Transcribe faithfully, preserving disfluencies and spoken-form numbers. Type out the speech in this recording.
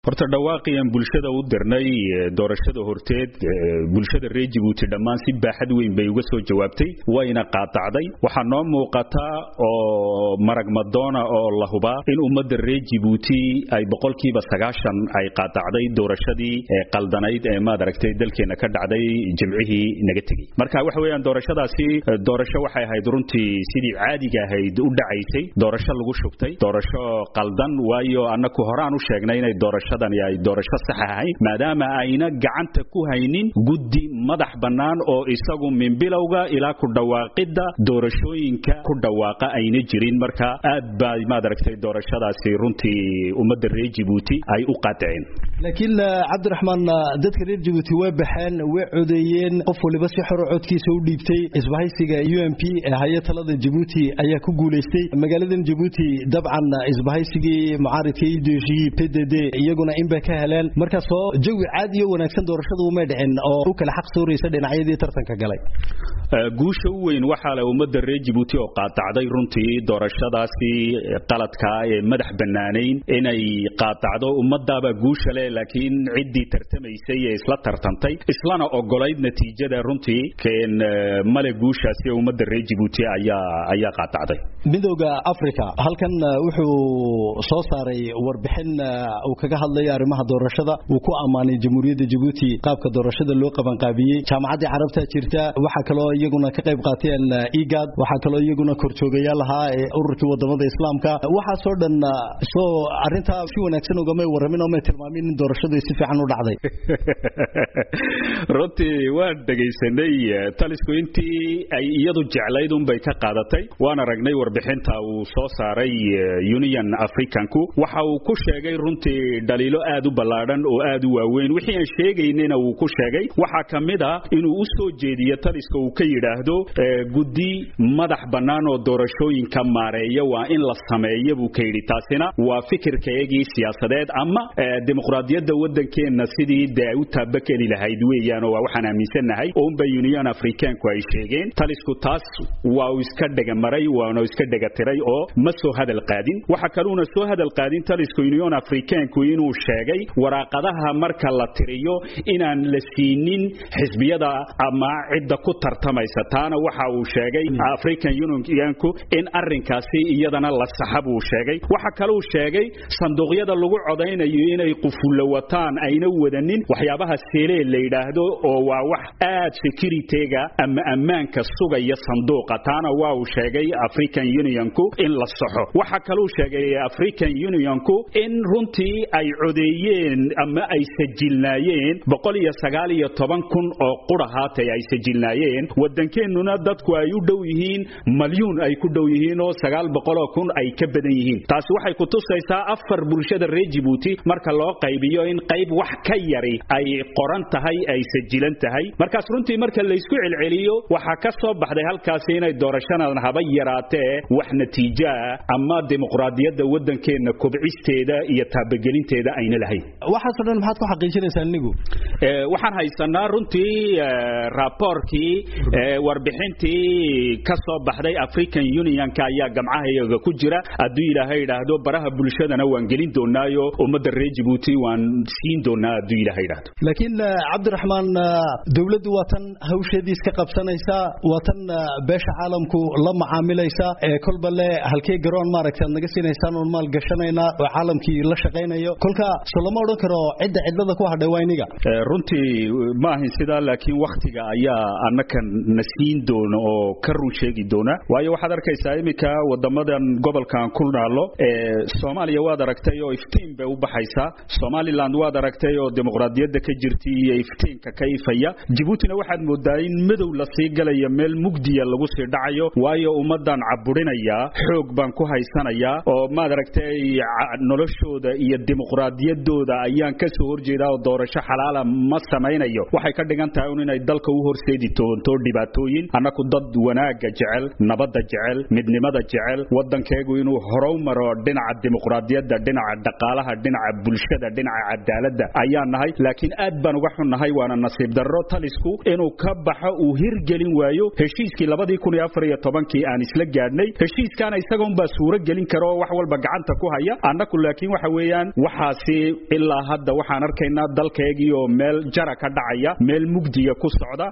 horta dhawaaqiyan bulshada u dirnay doorashada horteed bulshada reer Djibouti dhamaan si baaxad weyn bay uga soo jawaabtay wayna qaatacday waxa noo muuqata oo marag madoona oo la huba in ummadda reer Djibouti ay boqolkiiba sagaashan ay qaatacday doorashadii qaldanayd ee ma aragtay dalkeena ka dhacday jimcihii naga tagay marka waxa weeyaan doorashadaasi doorasho waxay ahayd runtii sidii caadiga ahayd u dhacaysay doorasho lagu shubtay doorasho qaldan waayo annaku horaan u sheegnay inay doorasho ay doorasho sax ahayn maadaama ayna gacanta ku haynin guddi madax banaan oo isagu min bilowga ilaa ku dhawaaqida doorashooyinka ku dhawaaqa ayna jirin marka aad baa ma aragtay doorashadaasi runtii ummadda reer Djibouti ay u qaataceen laakiin Cabdiraxmaan dadka reer Djibouti way baxeen way codeeyeen qof waliba si xor codkiisa u dhiibtay isbahaysiga U N P ee hay'adda Djibouti ayaa ku guuleystay magaalada Djibouti dabcan isbahaysigii mucaaridkii Idriisi P D D iyaguna in bay ka heleen marka soo jawi caadi iyo wanaagsan doorashadu uma dhicin oo u kala xaq sooraysa dhinacyadii tartanka galay guusha weyn waxa la ummadda reer Djibouti oo qaatacday runtii doorashadaasi qaladka ee madax banaaneyn inay qaatacdo ummadaba guusha leh laakiin cidii tartamaysay ee isla tartantay islana ogolayd natiijada runtii keen male guushaasi ummadda reer Djibouti ayaa ayaa qaatacday midowga Afrika halkan wuxuu soo saaray warbixin uu kaga hadlay arrimaha doorashada uu ku amaanay jamhuuriyadda Djibouti qaabka doorashada loo qaban qaabiyay jaamacadda carabta jirta waxa kale oo iyaguna ka qayb qaateen IGAD waxa kale oo iyaguna korjoogayaal ahaa ee ururka wadamada islaamka waxa soo dhan soo arinta si wanaagsan uga may waramin oo may tilmaamin in doorashadu si fiican u dhacday runtii waan dhageysanay talisku intii ay iyadu jeclayd un bay ka qaadatay waan aragnay warbixinta uu soo saaray Union Africanku waxa uu ku sheegay runtii daliilo aad u balaadan oo aad u waaweyn wixii aan sheegaynayna uu ku sheegay waxa kamid ah inuu u soo jeediyo taliska uu ka yiraahdo guddi madax banaan oo doorashooyinka maareeya waa in la sameeyo buu ka yiri taasina waa fikirkeegii siyaasadeed ama dimuqraadiyadda wadankeena sidii ay u taabakeli lahayd weeyaan oo waxaan aaminsanahay oo ba Union Africanku ay sheegeen talisku taas waa uu iska dhaga maray waana iska dhaga tiray oo ma soo hadal qaadin waxa kale soo hadal qaadin talisku Union Africanku inuu sheegay waraaqadaha marka la tiriyo inaan la siinin xisbiyada ama cidda ku tartamaysa taana waxa uu sheegay African Unionku in arrinkaasi iyadana la saxab uu sheegay waxa kale uu sheegay sanduuqyada lagu codeynayo inay qufulo wataan ayna wadanin waxyaabaha seelay la yiraahdo oo waa wax aad security-ga ama ammaanka sugaya sanduuqa taana waa uu sheegay African Unionku in la saxo waxa kale uu sheegay African Unionku in runtii ay codeeyeen ama ay sajilnaayeen boqol iyo sagaal iyo toban kun oo qurahaatay ay sajilnaayeen wadankeenuna dadku ay u dhow yihiin milyuun ay ku dhow yihiin oo sagaal boqol oo kun ay ka badan yihiin taasi waxay ku tusaysaa afar bulshada reer Djibouti marka loo qaybiyo in qayb wax ka yari ay qoran tahay ay sajilan tahay markaas runtii marka la isku celceliyo waxa ka soo baxday halkaas inay doorashadan haba yaraatee wax natiijo ama dimuqraadiyadda wadankeena kobcisteeda iyo taabagelinteeda ayna lahayn waxa soo dhan maxaad ku xaqiijinaysaa anigu ee waxaan haysanaa runtii raaporkii warbixintii ka soo baxday African Unionka ayaa gamcahayaga ku jira aduu ilaahay yiraahdo baraha bulshadana waan gelin doonaayo ummadda reer Djibouti waan siin doonaa aduu ilaahay yiraahdo laakiin Cabdiraxmaan dawladdu watan hawsheedii iska qabsanaysa watan beesha caalamku la macaamilaysa ee kolba le halkee garoon maaragtay naga siinaysan oo maal gashanayna oo caalamkii la shaqeynayo kolka salama oran karo cidda cidlada ku hadhay wayniga runtii ma ahin sida laakiin waqtiga ayaa annaka nasiin doono oo ka run sheegi doona waayo waxaad arkaysaa imika wadamadan gobolkan ku naalo ee Soomaaliya waad aragtay oo iftiin bay u baxaysaa Somaliland waad aragtay oo dimuqraadiyadda ka jirtay iyo iftiinka ka ifaya Djiboutina waxaad moodaa in madow la sii galaya meel mugdiya lagu sii dhacayo waayo ummadan caburinaya xoog baan ku haysanaya oo ma aragtay noloshooda iyo dimuqraadiyaddooda ayaan ka soo horjeedaa oo doorasho xalaala ma samaynayo waxay ka dhigan tahay inay dalka u horseedi doonto dhibaatooyin annaku dad wanaaga jecel nabadda jecel midnimada jecel wadankeegu inuu horow maro dhinaca dimuqraadiyadda dhinaca dhaqaalaha dhinaca bulshada dhinaca dhinaca cadaaladda ayaan nahay laakiin aad baan uga xunnahay waana nasiib darro talisku inuu ka baxo uu hirgelin waayo heshiiskii labadii kun iyo afar iyo tobankii aan isla gaadhnay heshiiskaana isagoon baa suuro gelin karo wax walba gacanta ku haya annaku laakiin waxa weeyaan waxaasi ilaa hadda waxaan arkaynaa dalkeegii oo meel jara ka dhacaya meel mugdiga ku socda